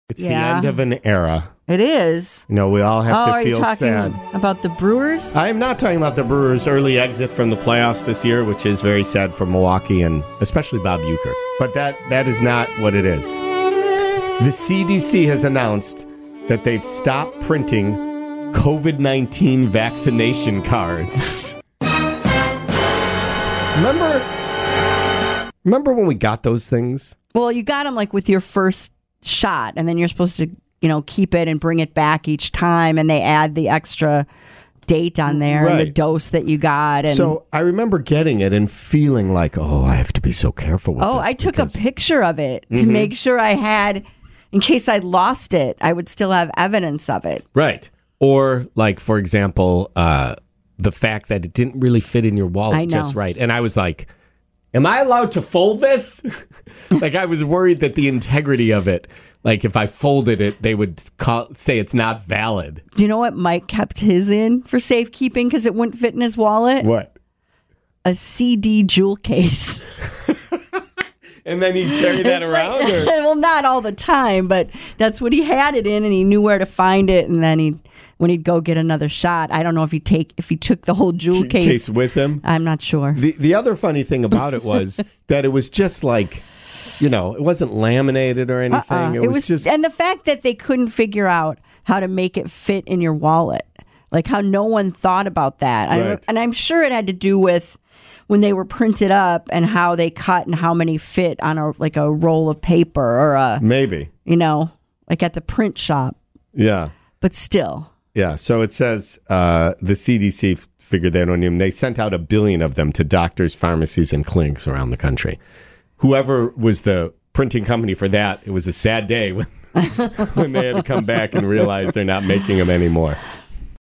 It's the end of an era. It is. You know, we all have to are feel you talking sad. about the Brewers? I am not talking about the Brewers' early exit from the playoffs this year, which is very sad for Milwaukee and especially Bob Uecker. But that is not what it is. The CDC has announced that they've stopped printing COVID-19 vaccination cards. Remember when we got those things? Well, you got them like with your first shot, and then you're supposed to, keep it and bring it back each time, and they add the extra date on there and the dose that you got. And so I remember getting it and feeling like, I have to be so careful with this. I took a picture of it to make sure I had, in case I lost it, I would still have evidence of it. Right. Or like, for example, the fact that it didn't really fit in your wallet just right. And I was like, am I allowed to fold this? Like, I was worried that the integrity of it, like if I folded it, they would say it's not valid. Do you know what Mike kept his in for safekeeping because it wouldn't fit in his wallet? What? A CD jewel case. And then he'd carry that around? Like, well, not all the time, but that's what he had it in, and he knew where to find it. And then when he'd go get another shot, I don't know if he took the whole jewel case with him. I'm not sure. The other funny thing about it was that it was just like, it wasn't laminated or anything. It was just, and the fact that they couldn't figure out how to make it fit in your wallet, like how no one thought about that. Right. And I'm sure it had to do with when they were printed up and how they cut and how many fit on a roll of paper or maybe, like at the print shop. Yeah. But still. Yeah. So it says the CDC figured that on him. They sent out 1 billion of them to doctors, pharmacies, and clinics around the country. Whoever was the printing company for that, it was a sad day when they had to come back and realize they're not making them anymore.